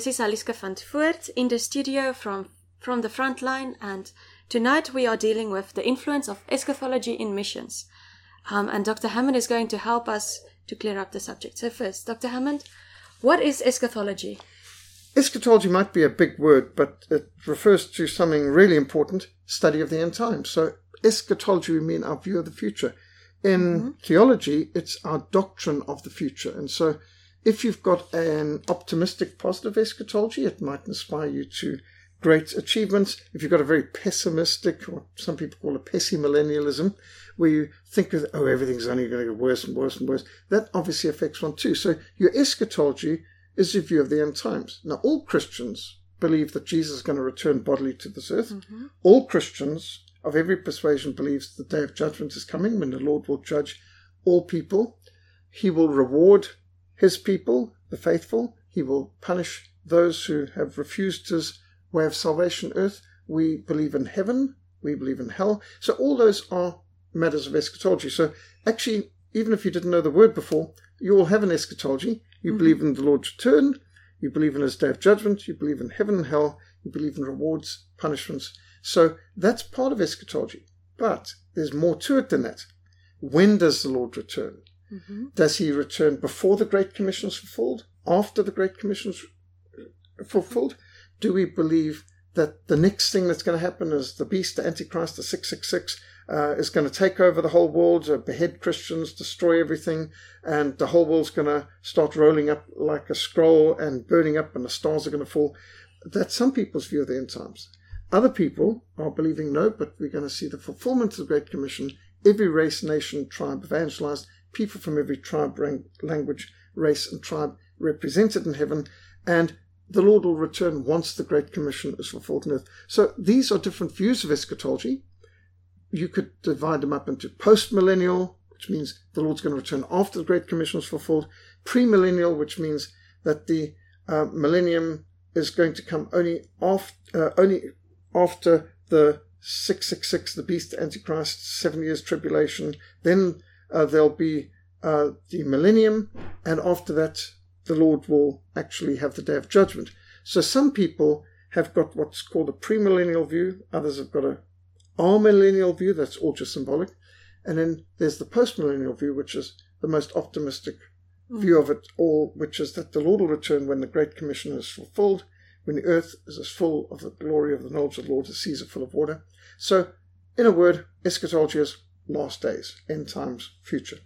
This is Aliska van Voort in the studio from the front line, and tonight we are dealing with the influence of eschatology in missions. And Dr. Hammond is going to help us to clear up the subject. So first, Dr. Hammond, what is eschatology? Eschatology might be a big word, but it refers to something really important, study of the end times. So eschatology, we mean our view of the future. In theology, it's our doctrine of the future. And so if you've got an optimistic, positive eschatology, it might inspire you to great achievements. If you've got a very pessimistic, or some people call it pessimillennialism, where you think, everything's only going to get worse and worse and worse, that obviously affects one too. So your eschatology is your view of the end times. Now, all Christians believe that Jesus is going to return bodily to this earth. All Christians of every persuasion believes the day of judgment is coming, when the Lord will judge all people. He will reward his people, the faithful. He will punish those who have refused his way of salvation on earth. We believe in heaven. We believe in hell. So all those are matters of eschatology. So actually, even if you didn't know the word before, you all have an eschatology. You believe in the Lord's return. You believe in his day of judgment. You believe in heaven and hell. You believe in rewards, punishments. So that's part of eschatology. But there's more to it than that. When does the Lord return? Does he return before the Great Commission is fulfilled? After the Great Commission is fulfilled? Do we believe that the next thing that's going to happen is the beast, the Antichrist, the 666, is going to take over the whole world, behead Christians, destroy everything, and the whole world's going to start rolling up like a scroll and burning up, and the stars are going to fall? That's some people's view of the end times. Other people are believing, no, but we're going to see the fulfillment of the Great Commission, every race, nation, tribe evangelized, people from every tribe, language, race, and tribe represented in heaven, and the Lord will return once the Great Commission is fulfilled on earth. So these are different views of eschatology. You could divide them up into post-millennial, which means the Lord's going to return after the Great Commission is fulfilled, pre-millennial, which means that the millennium is going to come only after the 666, the beast, the Antichrist, 7 years tribulation. Then there'll be the millennium, and after that, the Lord will actually have the day of judgment. So some people have got what's called a premillennial view. Others have got a amillennial view. That's all just symbolic. And then there's the postmillennial view, which is the most optimistic view of it all, which is that the Lord will return when the Great Commission is fulfilled, when the earth is as full of the glory of the knowledge of the Lord, the seas are full of water. So, in a word, eschatology is last days, end times, future.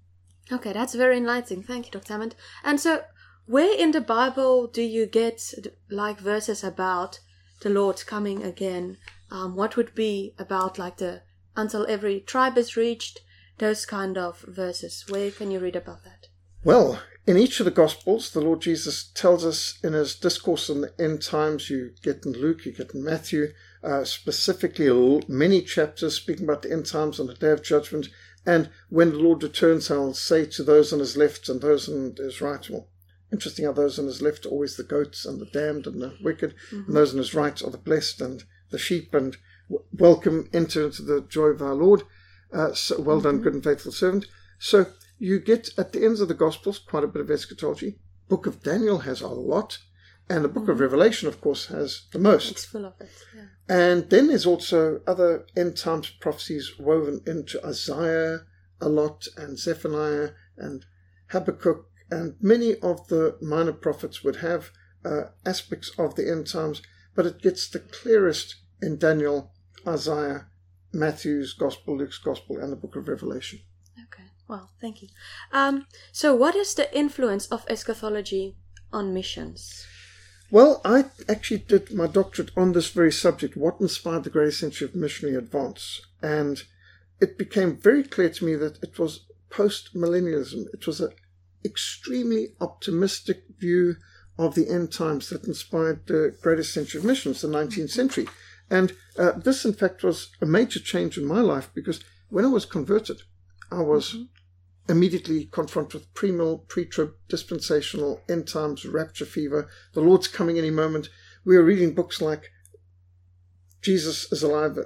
Okay, that's very enlightening. Thank you, Dr. Hammond. And so, where in the Bible do you get like verses about the Lord coming again? What would be about like the until every tribe is reached, those kind of verses? Where can you read about that? Well, in each of the Gospels, the Lord Jesus tells us in his discourse on the end times, you get in Luke, you get in Matthew, specifically many chapters speaking about the end times and the day of judgment. And when the Lord returns, I'll say to those on his left and those on his right. Well, interesting how those on his left are always the goats and the damned and the wicked, and those on his right are the blessed and the sheep, and welcome, enter into the joy of our Lord. So well done, good and faithful servant. So you get at the ends of the Gospels quite a bit of eschatology. Book of Daniel has a lot, and the book of Revelation, of course, has the most. It's full of it, yeah. And then there's also other end times prophecies woven into Isaiah a lot, and Zephaniah and Habakkuk, and many of the minor prophets would have aspects of the end times, but it gets the clearest in Daniel, Isaiah, Matthew's Gospel, Luke's Gospel, and the book of Revelation. Okay, well, thank you. So what is the influence of eschatology on missions? Well, I actually did my doctorate on this very subject, what inspired the greatest century of missionary advance. And it became very clear to me that it was post-millennialism. It was an extremely optimistic view of the end times that inspired the greatest century of missions, the 19th century. And this, in fact, was a major change in my life, because when I was converted, I was immediately confronted with premill, pre-trib, dispensational, end times, rapture fever, the Lord's coming any moment. We were reading books like Jesus is alive,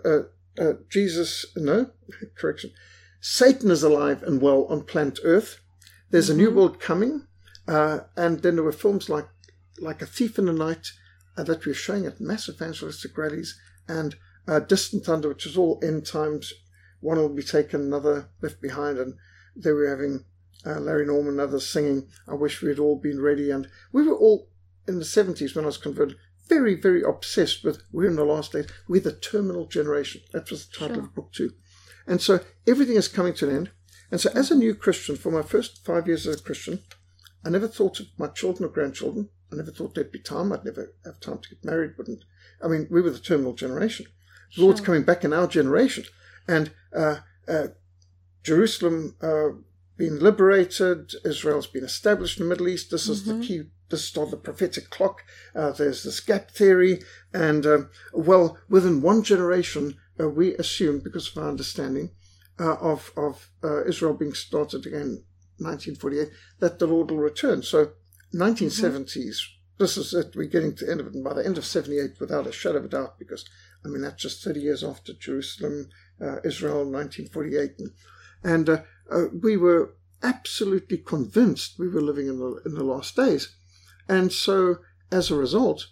Satan is alive and well on planet Earth. There's a new world coming. And then there were films like like a thief in the night that we're showing at massive evangelistic rallies, and Distant Thunder, which is all end times. One will be taken, another left behind, and they were having Larry Norman and others singing, I wish we had all been ready. And we were all, in the 70s when I was converted, very, very obsessed with we're in the last days, we're the terminal generation. That was the title of the book too. And so everything is coming to an end. And so as a new Christian, for my first 5 years as a Christian, I never thought of my children or grandchildren. I never thought there'd be time. I'd never have time to get married. We were the terminal generation. The Lord's coming back in our generation. And Jerusalem being liberated, Israel's been established in the Middle East. This is the key. This is the prophetic clock. There's this gap theory. And, within one generation, we assumed, because of our understanding of Israel being started again in 1948, that the Lord will return. So 1970s, this is it. We're getting to the end of it. And by the end of 78, without a shadow of a doubt, because, that's just 30 years after Jerusalem, Israel, 1948. And we were absolutely convinced we were living in the last days. And so, as a result,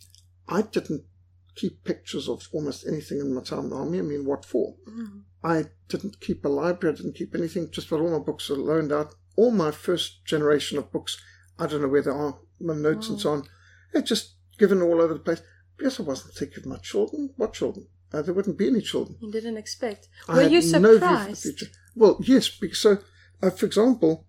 I didn't keep pictures of almost anything in my time in the army. What for? I didn't keep a library. I didn't keep anything. Just about all my books are loaned out. All my first generation of books, I don't know where they are, my notes and so on, they're just given all over the place. Because I wasn't thinking of my children. What children? There wouldn't be any children. You didn't expect. Were you surprised? No view for the future. Well, yes. Because for example,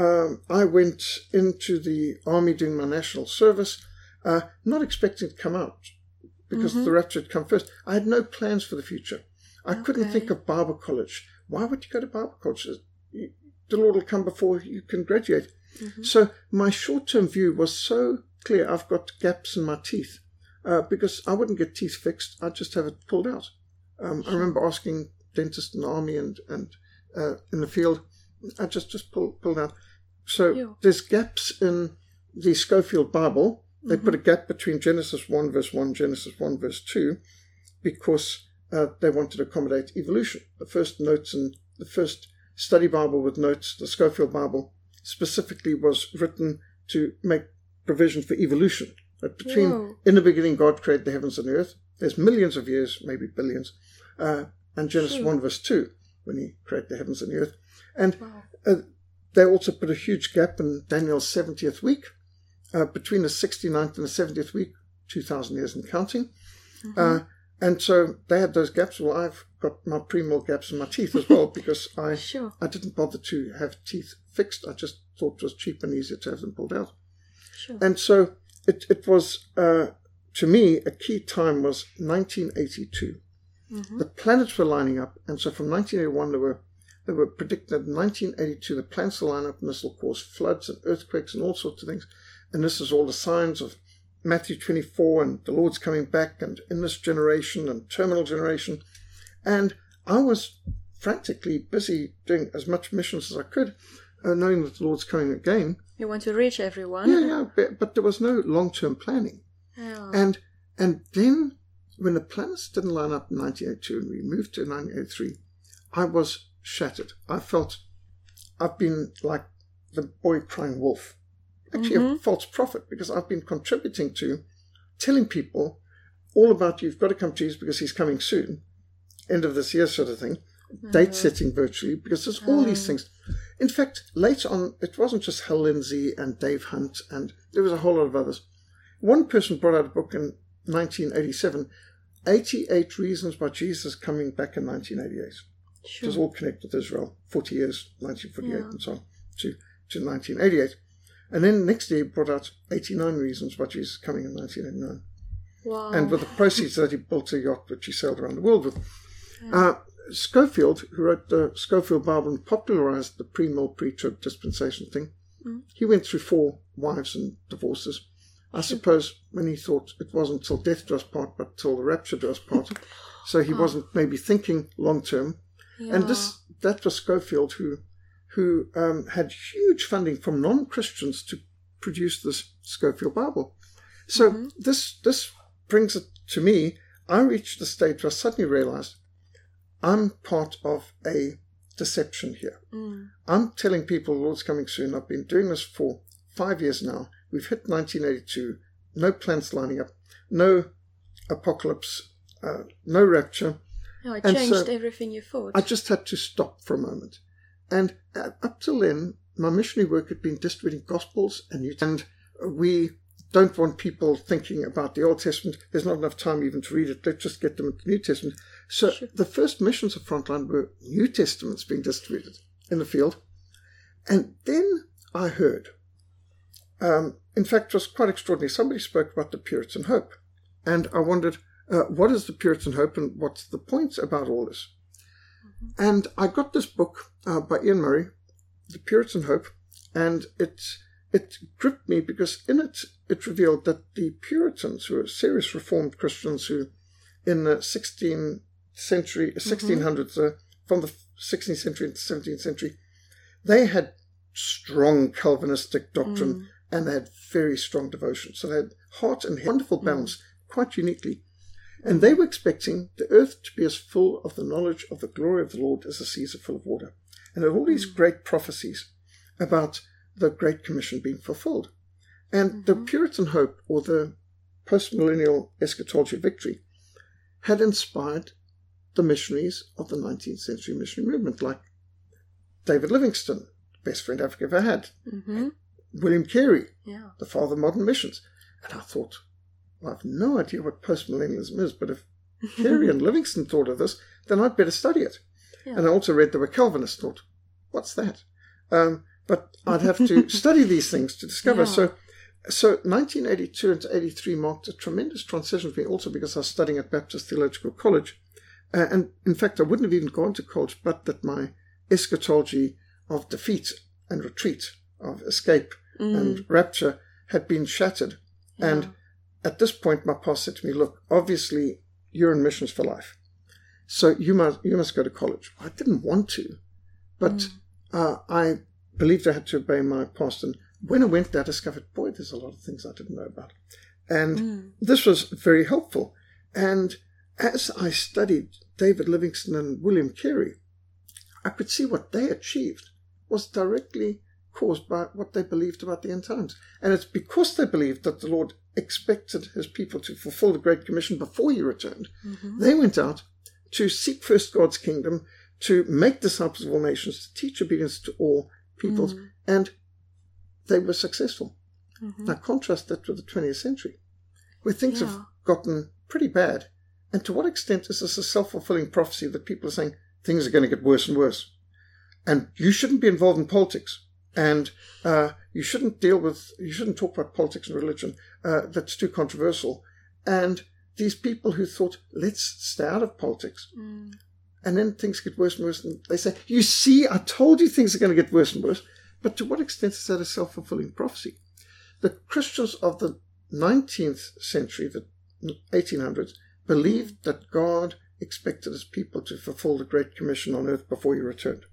I went into the army doing my national service, not expecting to come out because the rapture had come first. I had no plans for the future. I couldn't think of Bible college. Why would you go to Bible college? The Lord will come before you can graduate. So my short-term view was so clear. I've got gaps in my teeth because I wouldn't get teeth fixed. I'd just have it pulled out. I remember asking dentists in the army and in the field, I just pulled out. So there's gaps in the Scofield Bible. They put a gap between Genesis 1 verse 1, Genesis 1 verse 2, because they wanted to accommodate evolution. The first notes and the first study Bible with notes, the Scofield Bible, specifically was written to make provision for evolution. That between, in the beginning, God created the heavens and the earth. There's millions of years, maybe billions, and Genesis 1 verse 2, when he created the heavens and the earth. And they also put a huge gap in Daniel's 70th week, between the 69th and the 70th week, 2,000 years and counting. And so they had those gaps. Well, I've got my premolar gaps in my teeth as well, because I didn't bother to have teeth fixed. I just thought it was cheap and easier to have them pulled out. And so it was, to me, a key time was 1982. The planets were lining up, and so from 1981 they were predicting that in 1982 the planets will line up and this will cause floods and earthquakes and all sorts of things. And this is all the signs of Matthew 24 and the Lord's coming back and in this generation and terminal generation. And I was frantically busy doing as much missions as I could, knowing that the Lord's coming again. You want to reach everyone. Yeah, but there was no long-term planning. And then when the planets didn't line up in 1982 and we moved to 1983, I was shattered. I felt I've been like the boy crying wolf. Actually a false prophet, because I've been contributing to telling people all about you've got to come to Jesus because he's coming soon, end of this year sort of thing, date setting virtually, because there's all these things. In fact, later on, it wasn't just Hal Lindsey and Dave Hunt, and there was a whole lot of others. One person brought out a book in 1987, 88 Reasons Why Jesus is Coming Back in 1988. It was all connected with Israel, 40 years, 1948 and so on, to 1988. And then next year he brought out 89 Reasons Why Jesus is Coming in 1989. Wow. And with the proceeds that he built a yacht which he sailed around the world with. Scofield, who wrote the Scofield Bible and popularized the pre-mill, pre-trib dispensation thing, he went through 4 wives and divorces. I suppose when he thought it wasn't till death do us part, but till the rapture do us part. So he wasn't maybe thinking long term. And that was Scofield who had huge funding from non-Christians to produce this Scofield Bible. So this brings it to me. I reached the stage where I suddenly realized I'm part of a deception here. I'm telling people the Lord's coming soon. I've been doing this for 5 years now. We've hit 1982. no plans lining up, no apocalypse, no rapture. No, it changed everything you thought. I just had to stop for a moment. And up till then, my missionary work had been distributing Gospels and we don't want people thinking about the Old Testament. There's not enough time even to read it. Let's just get them into the New Testament. So the first missions of Frontline were New Testaments being distributed in the field. And then I heard, in fact, it was quite extraordinary. Somebody spoke about the Puritan hope. And I wondered, what is the Puritan hope and what's the point about all this? Mm-hmm. And I got this book by Ian Murray, The Puritan Hope, and it gripped me because in it revealed that the Puritans, who were serious Reformed Christians who in the 16th century, 1600s, from the 16th century into the 17th century, they had strong Calvinistic doctrine and they had very strong devotion. So they had heart and head, wonderful balance, quite uniquely. And they were expecting the earth to be as full of the knowledge of the glory of the Lord as the seas are full of water. And there were all these great prophecies about the Great Commission being fulfilled. And the Puritan hope, or the post-millennial eschatology of victory, had inspired the missionaries of the 19th century missionary movement, like David Livingstone, best friend Africa ever had, William Carey, the father of modern missions. And I thought, well, I have no idea what post-millennialism is, but if Carey and Livingstone thought of this, then I'd better study it. Yeah. And I also read there were Calvinists, thought, what's that? But I'd have to study these things to discover. Yeah. So 1982 into 83 marked a tremendous transition for me, also because I was studying at Baptist Theological College. And in fact, I wouldn't have even gone to college, but that my eschatology of defeat and retreat, of escape and rapture had been shattered. Yeah. And at this point, my pastor said to me, look, obviously you're in missions for life. So you must go to college. I didn't want to, but I believed I had to obey my pastor. And when I went there, I discovered, boy, there's a lot of things I didn't know about. And this was very helpful. And as I studied David Livingstone and William Carey, I could see what they achieved was directly caused by what they believed about the end times. And it's because they believed that the Lord expected his people to fulfill the Great Commission before he returned. They went out to seek first God's kingdom, to make disciples of all nations, to teach obedience to all peoples, and they were successful. Now contrast that with the 20th century, where things have gotten pretty bad. And to what extent is this a self-fulfilling prophecy that people are saying things are going to get worse and worse? And you shouldn't be involved in politics. And you shouldn't talk about politics and religion. That's too controversial. And these people who thought, let's stay out of politics. And then things get worse and worse. And they say, you see, I told you things are going to get worse and worse. But to what extent is that a self-fulfilling prophecy? The Christians of the 19th century, the 1800s, believed that God expected his people to fulfill the Great Commission on earth before he returned.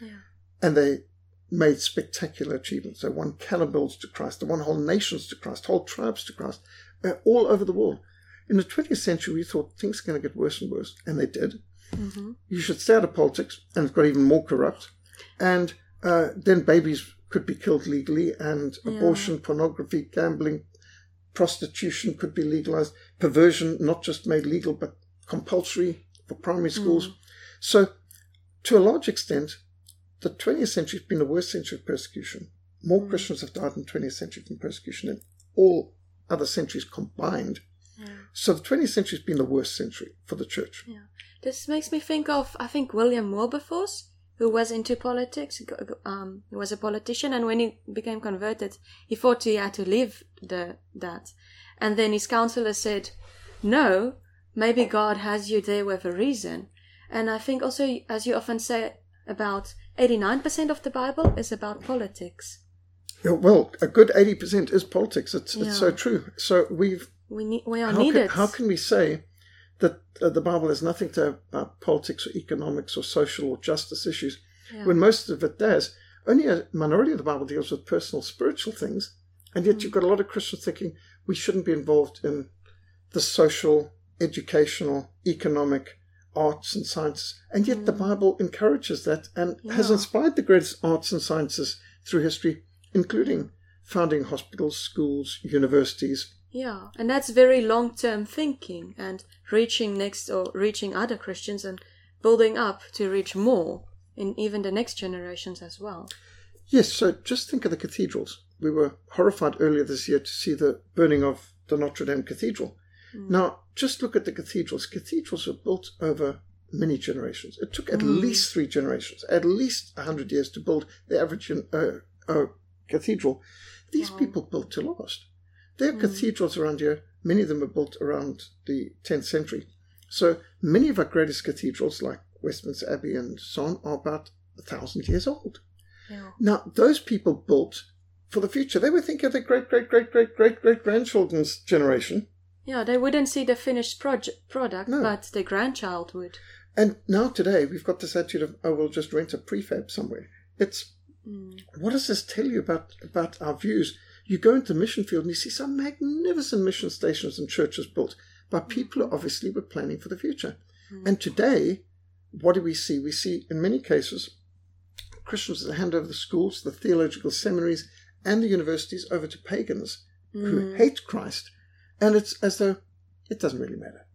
And they made spectacular achievements. They won cannibals to Christ. They won whole nations to Christ, whole tribes to Christ, all over the world. In the 20th century, we thought things are going to get worse and worse, and they did. You should stay out of politics, and it got even more corrupt. And then babies could be killed legally, and abortion, pornography, gambling, prostitution could be legalized. Perversion, not just made legal, but compulsory for primary schools. So, to a large extent, the 20th century has been the worst century of persecution. More Christians have died in the 20th century from persecution than all other centuries combined. So the 20th century has been the worst century for the church. This makes me think of, I think, William Wilberforce, who was into politics. He was a politician, and when he became converted, he thought he had to leave that. And then his counselor said, no, maybe God has you there with a reason. And I think also, as you often say, about 89% of the Bible is about politics. Yeah, well, a good 80% is politics. It's so true. So we are needed. How can we say that the Bible has nothing to do about politics or economics or social or justice issues, when most of it does? Only a minority of the Bible deals with personal, spiritual things, and yet you've got a lot of Christians thinking we shouldn't be involved in the social, educational, economic, arts and sciences, and yet the Bible encourages that and has inspired the greatest arts and sciences through history, including founding hospitals, schools, universities, Yeah, and that's very long-term thinking and reaching other Christians and building up to reach more in even the next generations as well. Yes, so just think of the cathedrals. We were horrified earlier this year to see the burning of the Notre Dame Cathedral. Now, just look at the cathedrals. Cathedrals were built over many generations. It took at least 3 generations, at least 100 years to build the average cathedral. These people built to last. There are cathedrals around here. Many of them were built around the 10th century. So many of our greatest cathedrals, like Westminster Abbey and so on, are about 1,000 years old. Yeah. Now, those people built for the future. They were thinking of their great-great-great-great-great-great-grandchildren's generation. Yeah, they wouldn't see the finished product, but their grandchild would. And now today, we've got this attitude of, we'll just rent a prefab somewhere. It's, what does this tell you about our views? You go into the mission field and you see some magnificent mission stations and churches built by people who obviously were planning for the future. And today, what do we see? We see, in many cases, Christians that hand over the schools, the theological seminaries, and the universities over to pagans who hate Christ. And it's as though it doesn't really matter.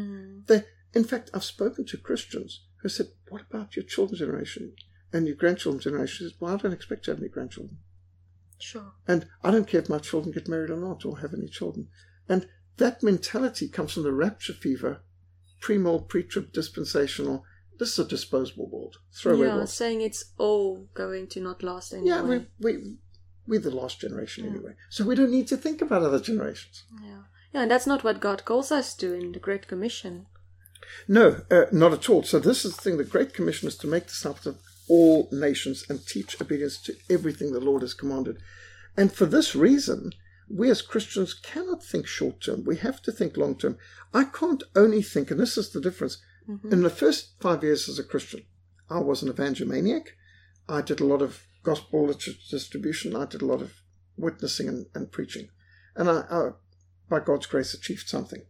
In fact, I've spoken to Christians who said, what about your children's generation and your grandchildren's generation? Says, well, I don't expect to have any grandchildren. Sure. And I don't care if my children get married or not or have any children. And that mentality comes from the rapture fever, pre-mold, pre-trib, dispensational. This is a disposable world. Throwaway world. Saying it's all going to not last anyway. Yeah, we're the last generation anyway. So we don't need to think about other generations. Yeah, and that's not what God calls us to in the Great Commission. No, not at all. So this is the thing. The Great Commission is to make disciples of all nations and teach obedience to everything the Lord has commanded. And for this reason, we as Christians cannot think short-term. We have to think long-term. I can't only think, and this is the difference. In the first 5 years as a Christian, I was an evangelomaniac. I did a lot of gospel literature distribution. I did a lot of witnessing and preaching. And I, by God's grace, achieved something.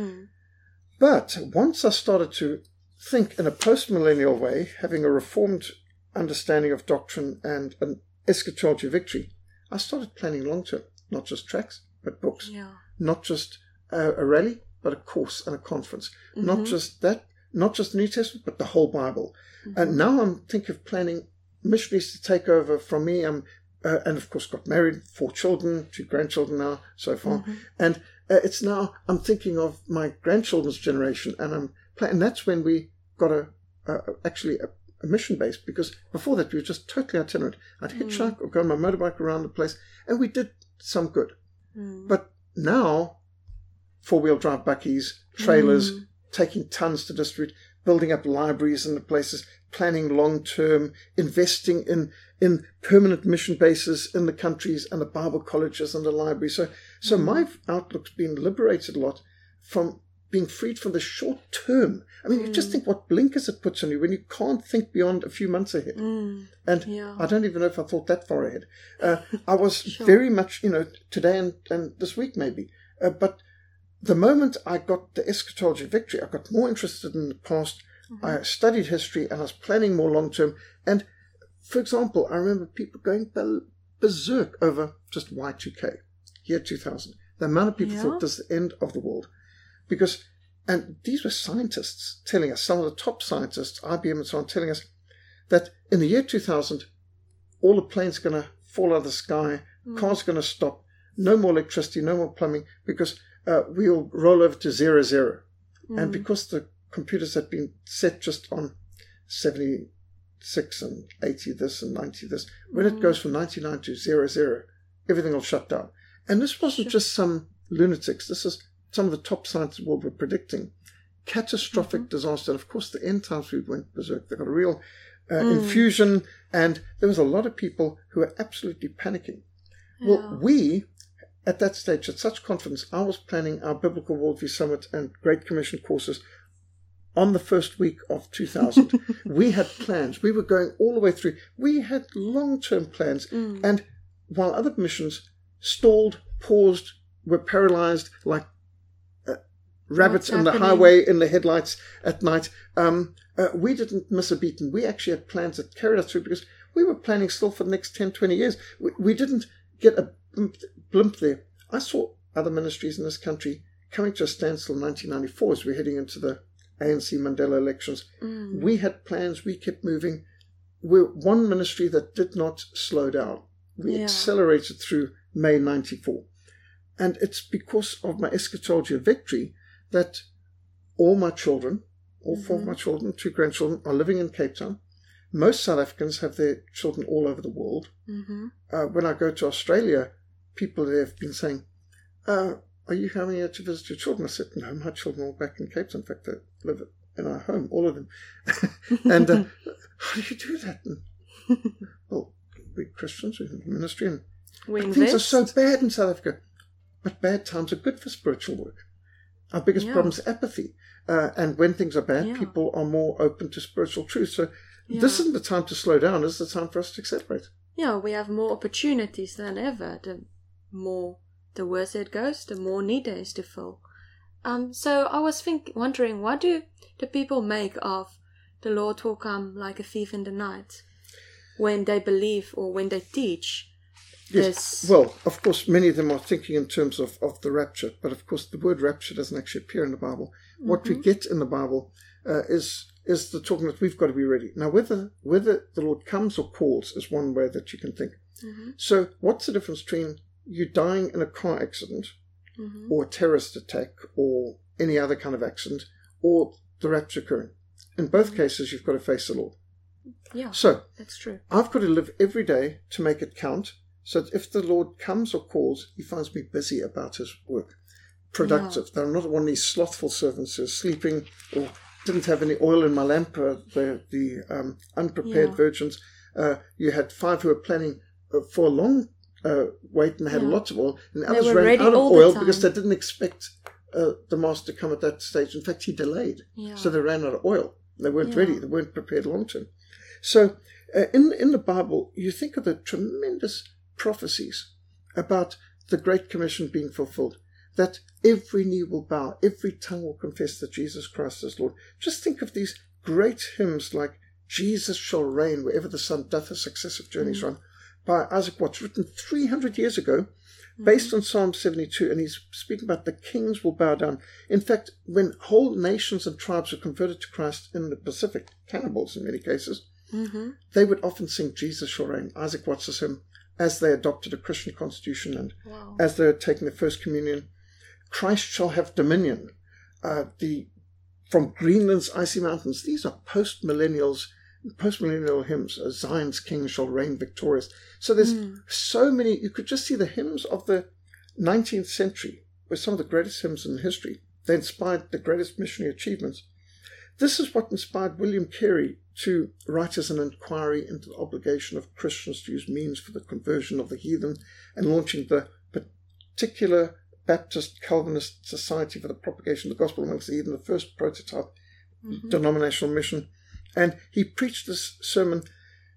But once I started to think in a post-millennial way, having a reformed understanding of doctrine and an eschatology of victory, I started planning long-term, not just tracts, but books. Not just a rally, but a course and a conference. Not just that, not just the New Testament, but the whole Bible. And now I'm thinking of planning missionaries to take over from me. And of course got married, 4 children, 2 grandchildren now, so far. And it's now, I'm thinking of my grandchildren's generation, and that's when we got actually a mission base, because before that we were just totally itinerant. I'd hitchhike or go on my motorbike around the place, and we did some good. But now, 4-wheel drive buckies, trailers, taking tons to distribute, building up libraries in the places, planning long-term, investing in permanent mission bases in the countries and the Bible colleges and the libraries. So my outlook's been liberated a lot from being freed from the short term. I mean, you just think what blinkers it puts on you when you can't think beyond a few months ahead. And I don't even know if I thought that far ahead. I was very much, today and this week maybe. But the moment I got the eschatology of victory, I got more interested in the past. I studied history and I was planning more long term. And for example, I remember people going berserk over just Y2K, year 2000. The amount of people thought this is the end of the world. And these were scientists telling us, some of the top scientists, IBM and so on, telling us that in the year 2000, all the planes are going to fall out of the sky, cars are going to stop, no more electricity, no more plumbing, because we'll roll over to 0, and because the computers had been set just on 76 and 80 this and 90 this, when it goes from 99 to 0, everything will shut down. And this wasn't just some lunatics. This is some of the top scientists in the world were predicting catastrophic disaster. And of course, the end times we went berserk. They got a real infusion, and there was a lot of people who were absolutely panicking. Well, we, at that stage, had such confidence. I was planning our Biblical Worldview Summit and Great Commission courses on the first week of 2000. We had plans. We were going all the way through. We had long-term plans. And while other missions stalled, paused, were paralyzed like rabbits in the highway in the headlights at night, we didn't miss a beat. And we actually had plans that carried us through, because we were planning still for the next 10, 20 years. We didn't get a blimp there. I saw other ministries in this country coming to a standstill in 1994 as we're heading into the ANC Mandela elections. We had plans, we kept moving. We're one ministry that did not slow down. We accelerated through May 94. And it's because of my eschatology of victory that all my children, all four of my children, 2 grandchildren, are living in Cape Town. Most South Africans have their children all over the world. When I go to Australia, people there have been saying, are you coming here to visit your children? I said, no, my children are all back in Cape Town. In fact, they live in our home, all of them. And how do you do that? And, well, we're Christians, we're in the ministry, and things are so bad in South Africa. But bad times are good for spiritual work. Our biggest problem is apathy. And when things are bad, people are more open to spiritual truth. So this isn't the time to slow down. This is the time for us to accelerate. Yeah, we have more opportunities than ever. The worse it goes, the more need there is to fill. So I was wondering, what do the people make of the Lord will come like a thief in the night when they believe or when they teach? Yes. Well, of course, many of them are thinking in terms of the rapture, but of course the word rapture doesn't actually appear in the Bible. What we get in the Bible is the talking that we've got to be ready. Now, whether the Lord comes or calls is one way that you can think. So what's the difference between you dying in a car accident or a terrorist attack or any other kind of accident or the rapture occurring? In both cases, you've got to face the Lord. Yeah, so that's true. I've got to live every day to make it count. So that if the Lord comes or calls, he finds me busy about his work, productive. That I'm not one of these slothful servants who's sleeping or didn't have any oil in my lamp, the unprepared virgins. You had 5 who were planning for a long wait and had lots of oil, and the others ran out of oil because they didn't expect the master to come at that stage. In fact, he delayed, so they ran out of oil. They weren't ready. They weren't prepared long term. So in the Bible, you think of the tremendous prophecies about the Great Commission being fulfilled, that every knee will bow, every tongue will confess that Jesus Christ is Lord. Just think of these great hymns like Jesus Shall Reign Wherever the Sun Doth His Successive Journeys Run, by Isaac Watts, written 300 years ago, based on Psalm 72, and he's speaking about the kings will bow down. In fact, when whole nations and tribes were converted to Christ in the Pacific, cannibals in many cases, they would often sing Jesus Shall Reign, Isaac Watts' hymn, as they adopted a Christian constitution and as they were taking their first communion. Christ shall have dominion. From Greenland's icy mountains, these are post-millennial hymns. Zion's king shall reign victorious. So there's so many. You could just see the hymns of the 19th century were some of the greatest hymns in history. They inspired the greatest missionary achievements. This is what inspired William Carey to write as an inquiry into the obligation of Christians to use means for the conversion of the heathen, and launching the particular Baptist Calvinist Society for the Propagation of the Gospel amongst the heathen, the first prototype denominational mission. And he preached this sermon: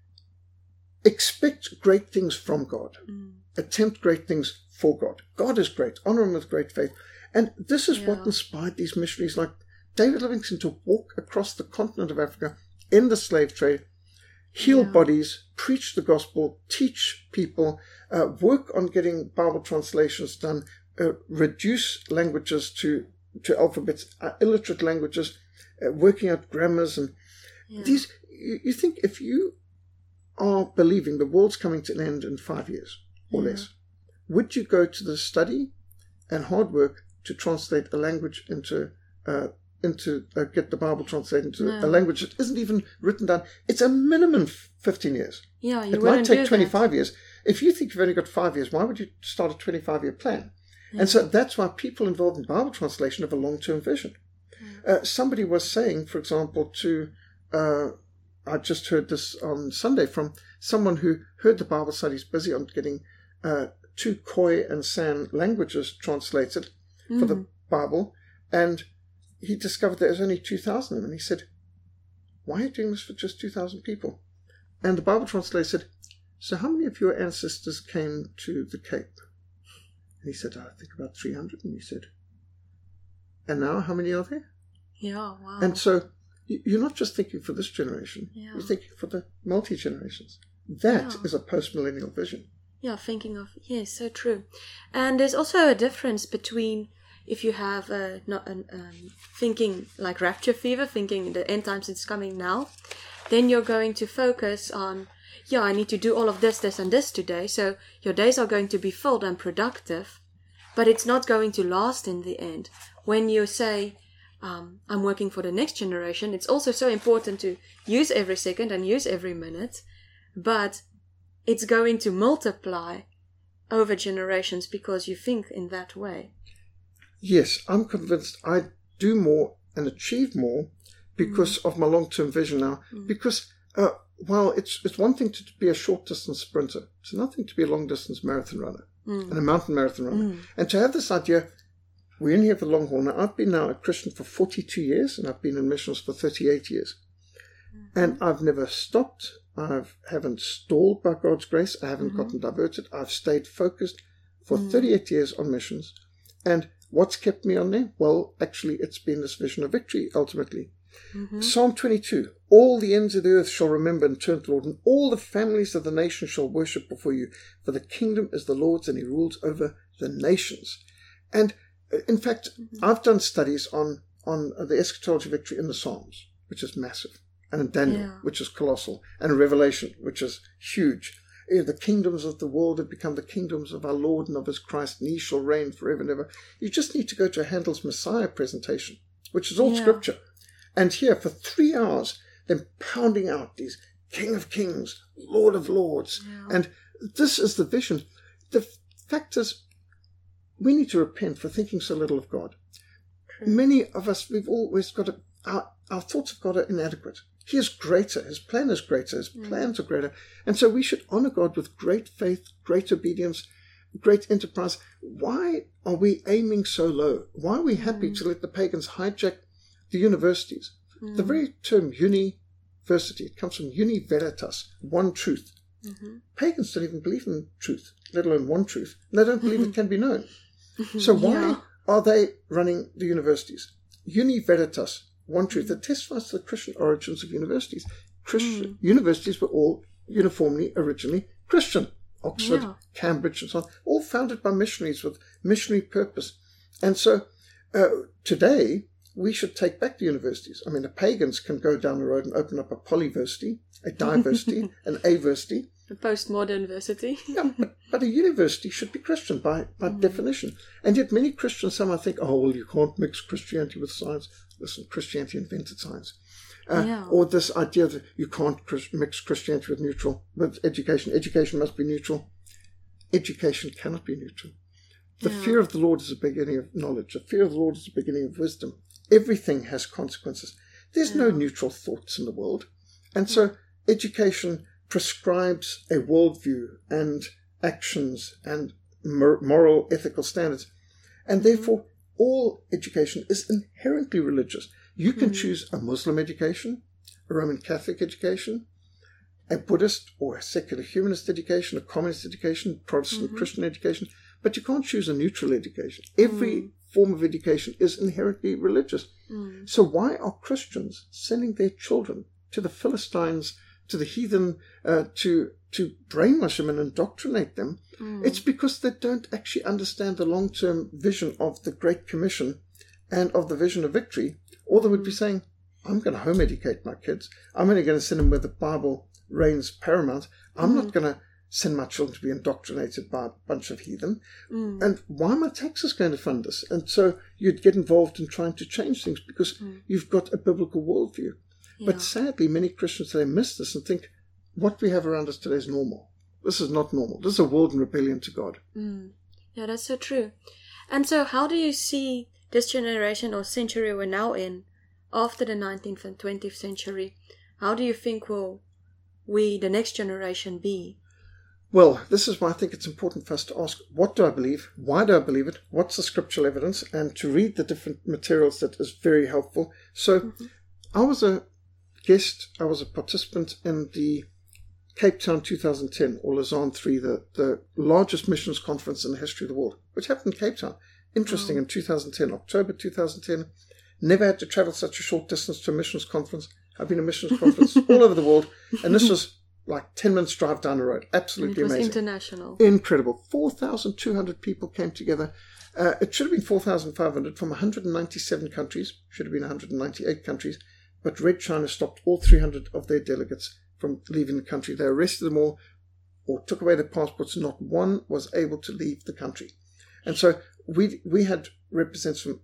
expect great things from God, attempt great things for God. God is great, honor him with great faith. And this is what inspired these missionaries like David Livingstone to walk across the continent of Africa in the slave trade, heal bodies, preach the gospel, teach people, work on getting Bible translations done, reduce languages to alphabets, illiterate languages, working out grammars. And these, you think if you are believing the world's coming to an end in 5 years or less, would you go to the study and hard work to translate a language into get the Bible translated into a language that isn't even written down? It's a minimum 15 years. Yeah, you it might take 25 years. If you think you've only got 5 years, why would you start a 25-year plan? And so that's why people involved in Bible translation have a long-term vision. Somebody was saying, for example, I just heard this on Sunday from someone who heard the Bible studies busy on getting 2 Khoi and San languages translated for the Bible, and he discovered there's only 2,000 of them. And he said, why are you doing this for just 2,000 people? And the Bible translator said, so how many of your ancestors came to the Cape? And he said, I think about 300. And he said, and now how many are there? Yeah, wow. And so you're not just thinking for this generation. You're thinking for the multi-generations. That is a post-millennial vision. Yeah, thinking of, yes, so true. And there's also a difference between if you have thinking like rapture fever, thinking the end times is coming now, then you're going to focus on, I need to do all of this, this, and this today. So your days are going to be filled and productive, but it's not going to last in the end. When you say, I'm working for the next generation, it's also so important to use every second and use every minute, but it's going to multiply over generations because you think in that way. Yes, I'm convinced I do more and achieve more because of my long-term vision now. Because while it's one thing to be a short-distance sprinter, it's another thing to be a long-distance marathon runner and a mountain marathon runner. And to have this idea, we're in here for the long haul. Now, I've been now a Christian for 42 years and I've been in missions for 38 years. And I've never stopped. I haven't stalled by God's grace. I haven't gotten diverted. I've stayed focused for 38 years on missions. And what's kept me on there? Well, actually, it's been this vision of victory, ultimately. Psalm 22, all the ends of the earth shall remember and turn to the Lord, and all the families of the nations shall worship before you. For the kingdom is the Lord's, and he rules over the nations. And in fact, I've done studies on the eschatology of victory in the Psalms, which is massive. And in Daniel, which is colossal, and in Revelation, which is huge. The kingdoms of the world have become the kingdoms of our Lord and of his Christ, and he shall reign forever and ever. You just need to go to Handel's Messiah presentation, which is all scripture. And here, for 3 hours, they're pounding out these King of Kings, Lord of Lords. And this is the vision. The fact is, we need to repent for thinking so little of God. Many of us, we've always got our thoughts of God are inadequate. He is greater. His plan is greater. His plans are greater. And so we should honor God with great faith, great obedience, great enterprise. Why are we aiming so low? Why are we happy to let the pagans hijack the universities? The very term university, it comes from uni veritas, one truth. Pagans don't even believe in truth, let alone one truth. And they don't believe it can be known. So why are they running the universities? Uni veritas, one truth, that testifies to the Christian origins of universities. Universities were all uniformly, originally Christian. Oxford, Cambridge, and so on, all founded by missionaries with missionary purpose. And so today, we should take back the universities. I mean, the pagans can go down the road and open up a polyversity, a diversity, an aversity. A postmodern versity. But a university should be Christian by definition. And yet many Christians somehow think, oh, well, you can't mix Christianity with science. Listen, Christianity invented science. Or this idea that you can't mix Christianity with education. Education must be neutral. Education cannot be neutral. The fear of the Lord is the beginning of knowledge. The fear of the Lord is the beginning of wisdom. Everything has consequences. There's no neutral thoughts in the world. And so education prescribes a worldview and actions and moral, ethical standards. And therefore, all education is inherently religious. You can choose a Muslim education, a Roman Catholic education, a Buddhist or a secular humanist education, a communist education, Protestant Christian education, but you can't choose a neutral education. Every form of education is inherently religious. So why are Christians sending their children to the Philistines, to the heathen, to brainwash them and indoctrinate them? It's because they don't actually understand the long-term vision of the Great Commission and of the vision of victory. Or they would be saying, I'm going to home educate my kids. I'm only going to send them where the Bible reigns paramount. I'm not going to send my children to be indoctrinated by a bunch of heathen. And why are my taxes going to fund this? And so you'd get involved in trying to change things because you've got a biblical worldview. But sadly, many Christians today miss this and think what we have around us today is normal. This is not normal. This is a world in rebellion to God. Yeah, that's so true. And so how do you see this generation or century we're now in, after the 19th and 20th century? How do you think will we, the next generation, be? Well, this is why I think it's important for us to ask, what do I believe? Why do I believe it? What's the scriptural evidence? And to read the different materials, that is very helpful. So I was a guest, I was a participant in the Cape Town 2010, or Lausanne 3, the largest missions conference in the history of the world, which happened in Cape Town. Interesting, in 2010, October 2010. Never had to travel such a short distance to a missions conference. I've been to missions conference all over the world, and this was like 10 minutes drive down the road. Absolutely it was amazing. International. Incredible. 4,200 people came together. It should have been 4,500 from 197 countries. Should have been 198 countries. But Red China stopped all 300 of their delegates from leaving the country. They arrested them all or took away their passports. Not one was able to leave the country. And so we had representatives from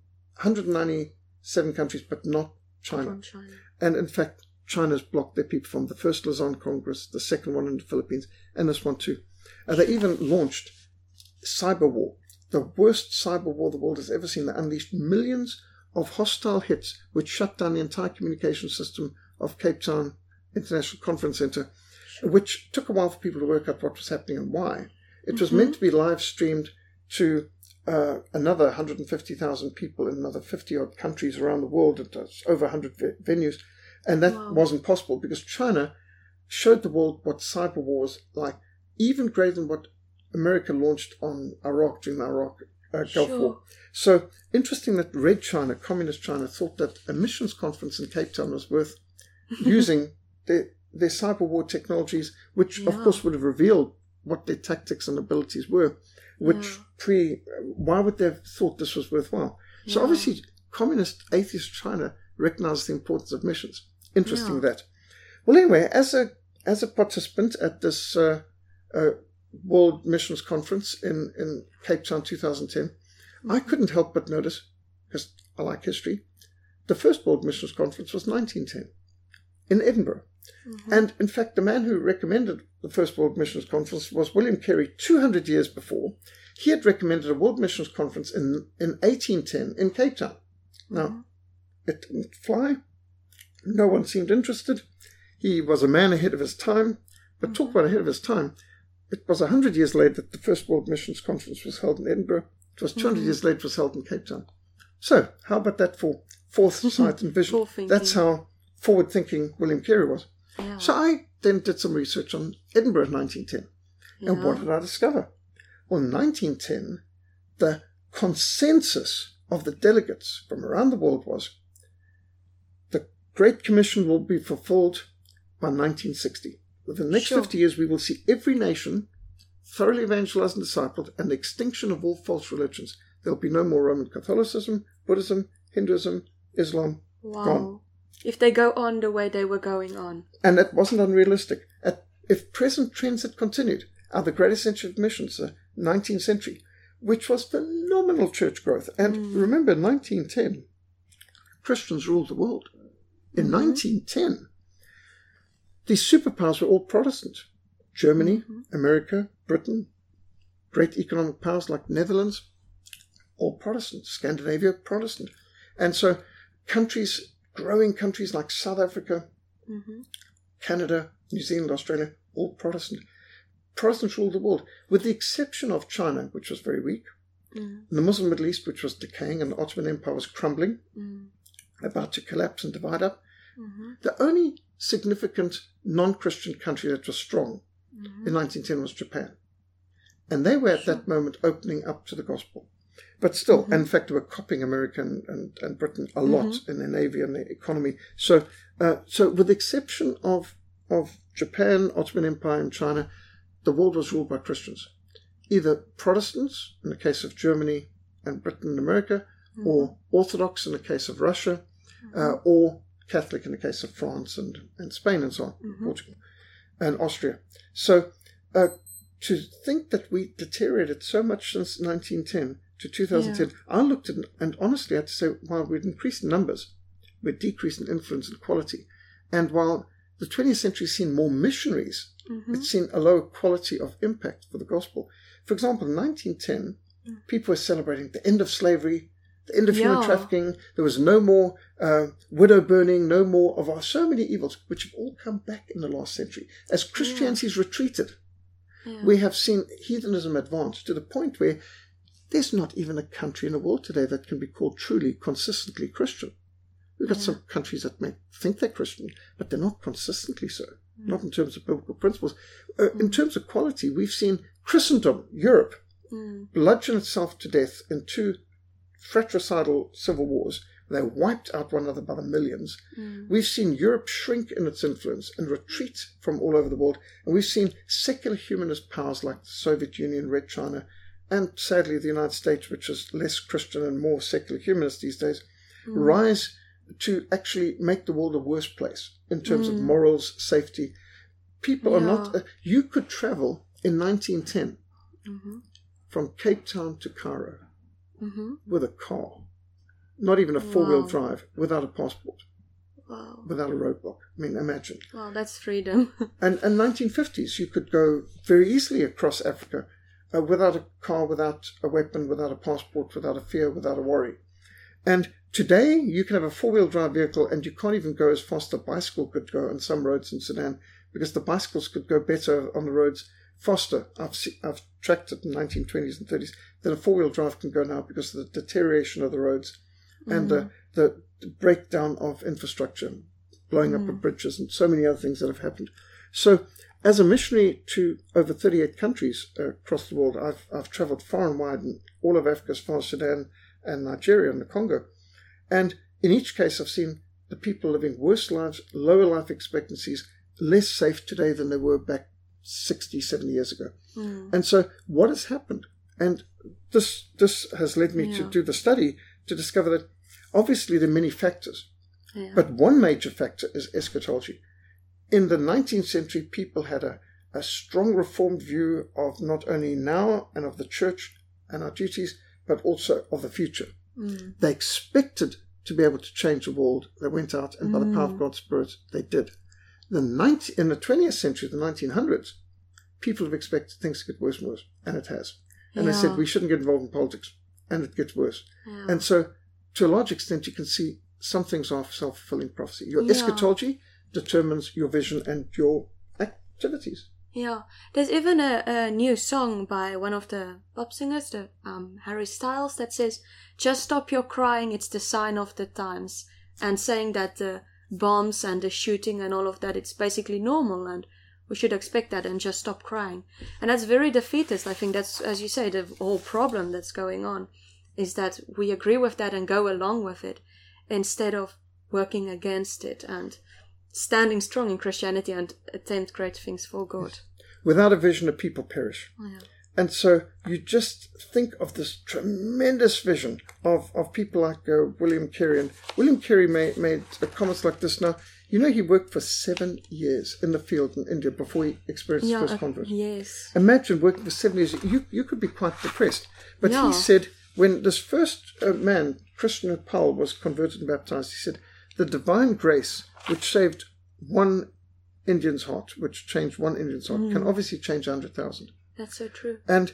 197 countries, but not China. From China. And in fact, China's blocked their people from the first Lausanne Congress, the second one in the Philippines, and this one too. They even launched cyber war, the worst cyber war the world has ever seen. They unleashed millions of hostile hits, which shut down the entire communication system of Cape Town International Conference Center, which took a while for people to work out what was happening and why. It was meant to be live streamed to another 150,000 people in another 50-odd countries around the world at over 100 venues. And that wasn't possible because China showed the world what cyber war was like, even greater than what America launched on Iraq during the Iraq Gulf War. So interesting that Red China, Communist China, thought that a missions conference in Cape Town was worth using their cyber war technologies, which of course would have revealed what their tactics and abilities were, which why would they have thought this was worthwhile? So obviously communist atheist China recognized the importance of missions. Interesting that. Well, anyway, as a participant at this World Missions Conference in Cape Town 2010, I couldn't help but notice, because I like history, the first World Missions Conference was 1910 in Edinburgh. And in fact, the man who recommended the first World Missions Conference was William Carey 200 years before. He had recommended a World Missions Conference in 1810 in Cape Town. Now, it didn't fly. No one seemed interested. He was a man ahead of his time. But talk about ahead of his time. It was 100 years later that the first World Missions Conference was held in Edinburgh. It was 200 years later it was held in Cape Town. So, how about that for foresight and vision? That's how forward-thinking William Carey was. Yeah. So I then did some research on Edinburgh in 1910. And what did I discover? Well, in 1910, the consensus of the delegates from around the world was the Great Commission will be fulfilled by 1960. Within the next 50 years, we will see every nation thoroughly evangelized and discipled and the extinction of all false religions. There will be no more Roman Catholicism, Buddhism, Hinduism, Islam, gone. If they go on the way they were going on. And that wasn't unrealistic. If present trends had continued, the greatest century of missions, the 19th century, which was phenomenal church growth. And remember, in 1910, Christians ruled the world. In 1910, these superpowers were all Protestant. Germany, America, Britain, great economic powers like Netherlands, all Protestant. Scandinavia, Protestant. And so growing countries like South Africa, Canada, New Zealand, Australia, all Protestant. Protestants ruled the world, with the exception of China, which was very weak, the Muslim Middle East, which was decaying, and the Ottoman Empire was crumbling, about to collapse and divide up. The only significant non-Christian country that was strong in 1910 was Japan. And they were at that moment opening up to the gospel. But still, in fact, they were copying America and Britain a lot in their navy and their economy. So with the exception of Japan, Ottoman Empire, and China, the world was ruled by Christians. Either Protestants, in the case of Germany and Britain and America, or Orthodox in the case of Russia, or Catholic in the case of France and Spain and so on, Portugal and Austria. So to think that we deteriorated so much since 1910 to 2010, I looked at it and honestly had to say, while we'd increased in numbers, we'd decreased in influence and quality. And while the 20th century has seen more missionaries, it's seen a lower quality of impact for the gospel. For example, in 1910, people were celebrating the end of slavery, the end of human trafficking. There was no more widow burning, no more of so many evils, which have all come back in the last century. As Christianity's retreated, we have seen heathenism advance to the point where there's not even a country in the world today that can be called truly, consistently Christian. We've got some countries that may think they're Christian, but they're not consistently so. Not in terms of biblical principles. In terms of quality, we've seen Christendom, Europe, bludgeon itself to death in 2 fratricidal civil wars, They wiped out one another by the millions. We've seen Europe shrink in its influence and retreat from all over the world. And we've seen secular humanist powers like the Soviet Union, Red China, and sadly the United States, which is less Christian and more secular humanist these days, rise to actually make the world a worse place in terms of morals, safety. People are not... you could travel in 1910 from Cape Town to Cairo with a car, not even a four-wheel drive, without a passport, without a roadblock. I mean, imagine. Wow, that's freedom. And 1950s, you could go very easily across Africa without a car, without a weapon, without a passport, without a fear, without a worry. And today, you can have a four-wheel drive vehicle and you can't even go as fast as a bicycle could go on some roads in Sudan, because the bicycles could go better on the roads faster. I've tracked it in the 1920s and 30s than a four-wheel drive can go now because of the deterioration of the roads and the breakdown of infrastructure, blowing up of bridges and so many other things that have happened. So as a missionary to over 38 countries across the world, I've traveled far and wide in all of Africa as far as Sudan and Nigeria and the Congo. And in each case, I've seen the people living worse lives, lower life expectancies, less safe today than they were back 60, 70 years ago. And so what has happened? And this has led me to do the study to discover that obviously there are many factors, but one major factor is eschatology. In the 19th century, people had a strong reformed view of not only now and of the church and our duties, but also of the future. They expected to be able to change the world. They went out and by the power of God's Spirit, they did. In the 20th century, the 1900s, people have expected things to get worse and worse, and it has. And they said we shouldn't get involved in politics, and it gets worse. And so, to a large extent, you can see some things are self-fulfilling prophecy. Your eschatology determines your vision and your activities. Yeah, there's even a new song by one of the pop singers, Harry Styles, that says, "Just stop your crying, it's the sign of the times," and saying that the bombs and the shooting and all of that, it's basically normal and we should expect that and just stop crying. And that's very defeatist. I think that's, as you say, the whole problem that's going on is that we agree with that and go along with it instead of working against it and standing strong in Christianity and attempt great things for God. Without a vision, a people perish. And so you just think of this tremendous vision of people like William Carey. And William Carey made comments like this. Now, you know, he worked for 7 years in the field in India before he experienced his first convert. Yes. Imagine working for 7 years. You could be quite depressed. But he said, when this first man, Krishna Pal, was converted and baptized, he said, the divine grace which saved one Indian's heart, which changed one Indian's heart, can obviously change 100,000. That's so true. And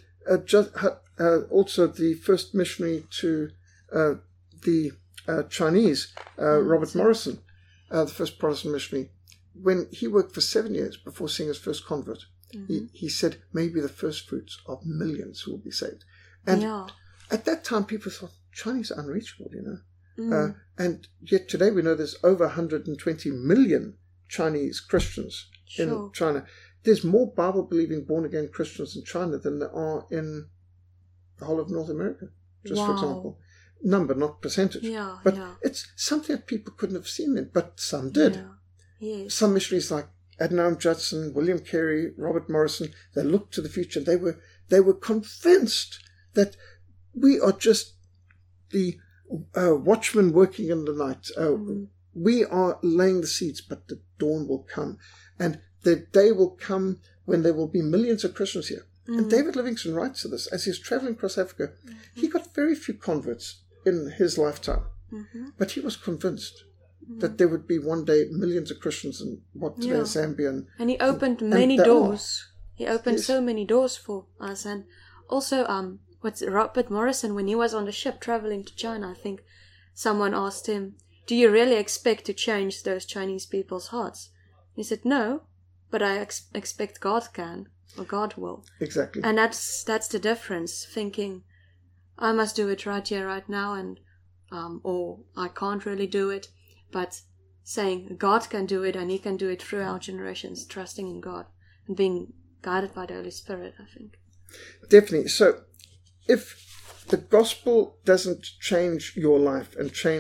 also the first missionary to the Chinese, Robert Morrison, the first Protestant missionary, when he worked for 7 years before seeing his first convert, he said maybe the first fruits of millions who will be saved. And at that time, people thought Chinese are unreachable, you know. And yet today we know there's over 120 million Chinese Christians in China. There's more Bible-believing, born-again Christians in China than there are in the whole of North America, just for example. Number, not percentage. But it's something that people couldn't have seen then, but some did. Some missionaries like Adoniram Judson, William Carey, Robert Morrison, they looked to the future. They were convinced that we are just the watchmen working in the night. We are laying the seeds, but the dawn will come. And the day will come when there will be millions of Christians here. And David Livingstone writes to this. As he's traveling across Africa, he got very few converts in his lifetime. But he was convinced that there would be one day millions of Christians in what today is Zambia. And he opened many doors. He opened so many doors for us. And also, Robert Morrison, when he was on the ship traveling to China, I think someone asked him, "Do you really expect to change those Chinese people's hearts?" He said, "No, but I expect God can, or God will." Exactly. And that's the difference, thinking, I must do it right here, right now, and or I can't really do it, but saying God can do it and He can do it through our generations, trusting in God and being guided by the Holy Spirit, I think. Definitely. So if the gospel doesn't change your life and change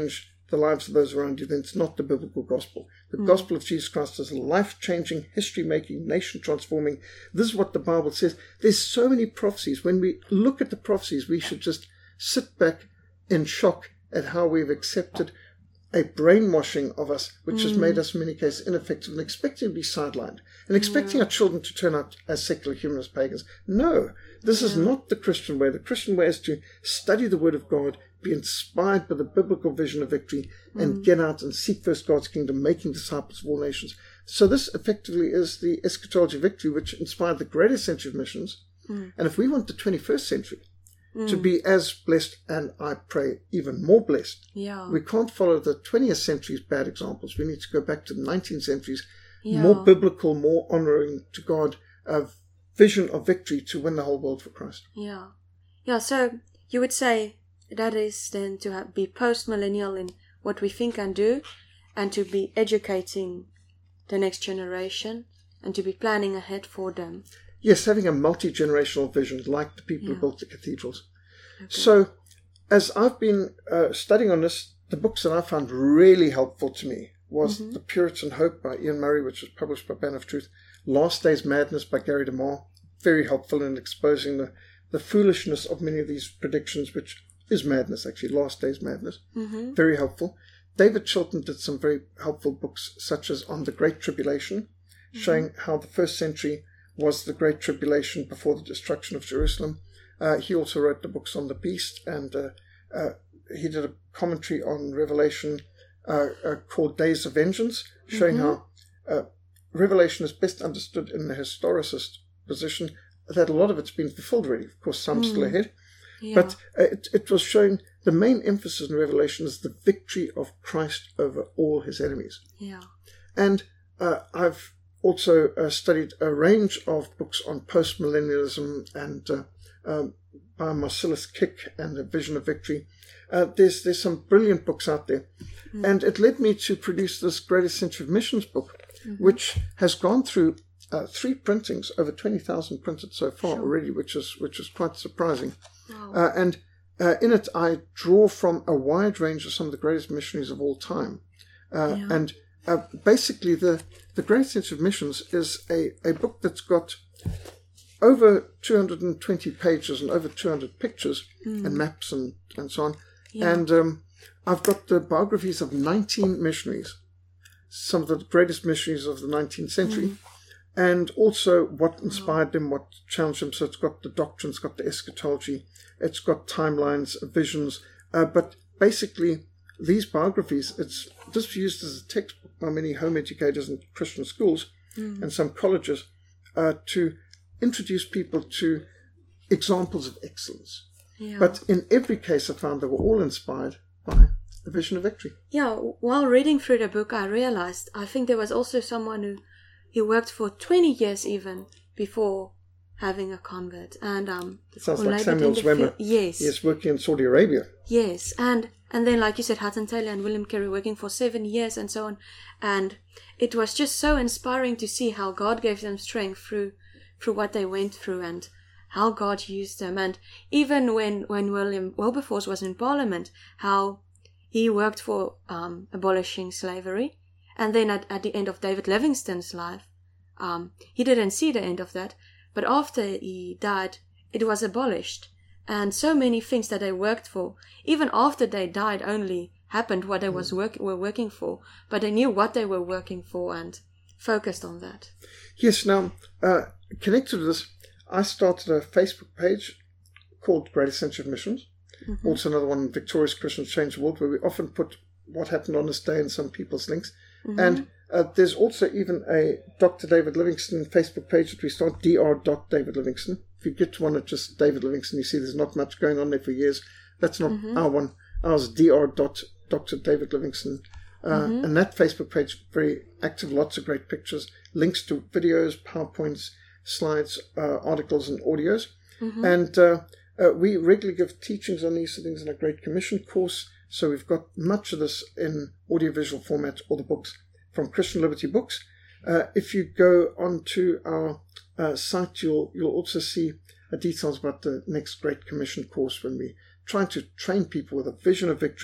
the lives of those around you, then it's not the biblical gospel. The gospel of Jesus Christ is life-changing, history-making, nation-transforming. This is what the Bible says. There's so many prophecies. When we look at the prophecies, we should just sit back in shock at how we've accepted a brainwashing of us, which has made us in many cases ineffective, and expecting to be sidelined, and expecting our children to turn out as secular humanist pagans. No, this is not the Christian way. The Christian way is to study the Word of God, be inspired by the biblical vision of victory, and get out and seek first God's kingdom, making disciples of all nations. So this effectively is the eschatology of victory, which inspired the greatest century of missions. And if we want the 21st century to be as blessed, and I pray even more blessed, we can't follow the 20th century's bad examples. We need to go back to the 19th century's more biblical, more honoring to God vision of victory to win the whole world for Christ. So you would say that is then to be post-millennial in what we think and do, and to be educating the next generation, and to be planning ahead for them. Yes, having a multi-generational vision like the people who built the cathedrals. So as I've been studying on this, the books that I found really helpful to me was The Puritan Hope by Ian Murray, which was published by Banner of Truth. Last Day's Madness by Gary DeMar, very helpful in exposing the foolishness of many of these predictions, which is madness actually, Last Day's Madness. Very helpful. David Chilton did some very helpful books, such as On the Great Tribulation, showing how the first century was the Great Tribulation before the destruction of Jerusalem. He also wrote the books on the beast, and he did a commentary on Revelation called Days of Vengeance, showing how Revelation is best understood in the historicist position, that a lot of it's been fulfilled already. Of course, some still ahead. But it was showing the main emphasis in Revelation is the victory of Christ over all his enemies. And I've also studied a range of books on post-millennialism and by Marcellus Kick and the Vision of Victory. There's some brilliant books out there. And it led me to produce this Greatest Century of Missions book, which has gone through 3 printings, over 20,000 printed so far already, which is quite surprising. And in it, I draw from a wide range of some of the greatest missionaries of all time. And basically, the Greatest Century of Missions is a book that's got over 220 pages and over 200 pictures and maps and so on. And I've got the biographies of 19 missionaries, some of the greatest missionaries of the 19th century, and also what inspired them, what challenged them. So it's got the doctrine, it's got the eschatology, it's got timelines, visions. But basically, these biographies, it's just used as a textbook by many home educators and Christian schools and some colleges to introduce people to examples of excellence. But in every case, I found they were all inspired by the vision of victory. While reading through the book, I realized, I think there was also someone who worked for 20 years even before having a convert. And it sounds like Samuel Zwemmer. Yes. Yes, working in Saudi Arabia. Yes, and then, like you said, Hudson Taylor and William Carey working for 7 years and so on. And it was just so inspiring to see how God gave them strength through what they went through and how God used them. And even when William Wilberforce was in Parliament, how he worked for abolishing slavery. And then at the end of David Livingstone's life, he didn't see the end of that. But after he died, it was abolished. And so many things that they worked for, even after they died, only happened what they were working for. But they knew what they were working for and focused on that. Yes, now, connected to this, I started a Facebook page called Greatest Century of Missions. Also another one, Victorious Christians Change the World, where we often put what happened on this day in some people's links. And there's also even a Dr. David Livingstone Facebook page that we start, dr.davidlivingston. If you get to one at just David Livingstone, you see there's not much going on there for years. That's not our one. Ours is dr.dr. David Livingstone. And that Facebook page, very active, lots of great pictures, links to videos, PowerPoints, slides, articles and audios. And we regularly give teachings on these things in a Great Commission course. So we've got much of this in audiovisual format, all the books from Christian Liberty Books. If you go onto our site, you'll also see details about the next Great Commission course, when we're trying to train people with a vision of victory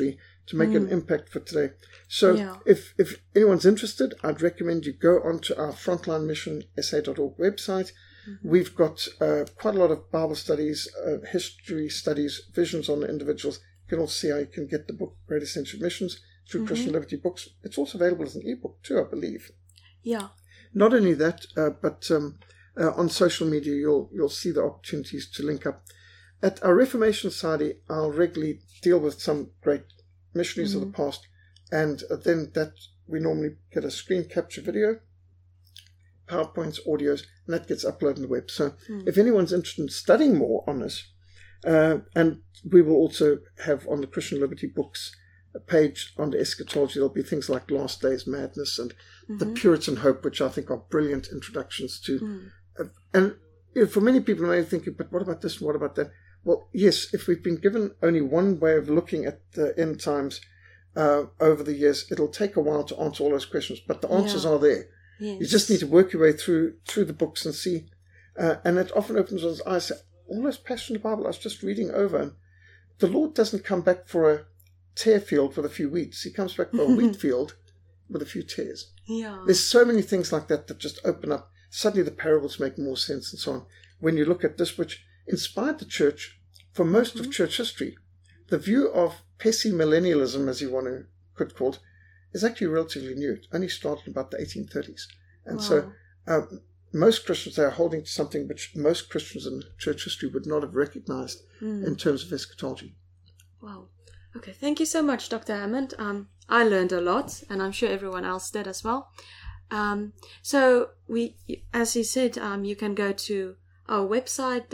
to make an impact for today. So if anyone's interested, I'd recommend you go onto our frontlinemissionsa.org website. We've got quite a lot of Bible studies, history studies, visions on the individuals. You can also see how you can get the book Great Essential Missions through Christian Liberty Books. It's also available as an ebook too, I believe. Yeah. Not only that, but on social media you'll see the opportunities to link up. At our Reformation Society, I'll regularly deal with some great missionaries of the past, and then that we normally get a screen capture video, PowerPoints, audios, and that gets uploaded on the web. So if anyone's interested in studying more on this, and we will also have on the Christian Liberty Books a page on the eschatology, there'll be things like Last Days Madness and the Puritan Hope, which I think are brilliant introductions to. And for many people, they may be thinking, but what about this and what about that? Well, yes, if we've been given only one way of looking at the end times over the years, it'll take a while to answer all those questions, but the answers are there. Yes. You just need to work your way through the books and see. And it often opens one's eyes. All those passages in the Bible I was just reading over, and the Lord doesn't come back for a tear field with a few weeds. He comes back for a wheat field with a few tares. Yeah. There's so many things like that that just open up. Suddenly the parables make more sense and so on. When you look at this, which inspired the church for most of church history, the view of pessimillennialism, as you could call it, is actually relatively new. It only started in about the 1830s. And so most Christians are holding to something which most Christians in church history would not have recognized in terms of eschatology. Wow. Okay, thank you so much, Dr. Hammond. I learned a lot, and I'm sure everyone else did as well. So as you said, you can go to our website,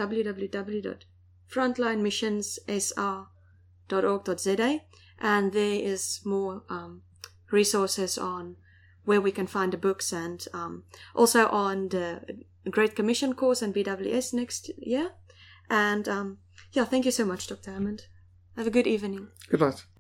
www.frontlinemissionssr.org.za, and there is more resources on where we can find the books, and also on the Great Commission course and BWS next year. And thank you so much, Dr. Hammond. Have a good evening. Good night.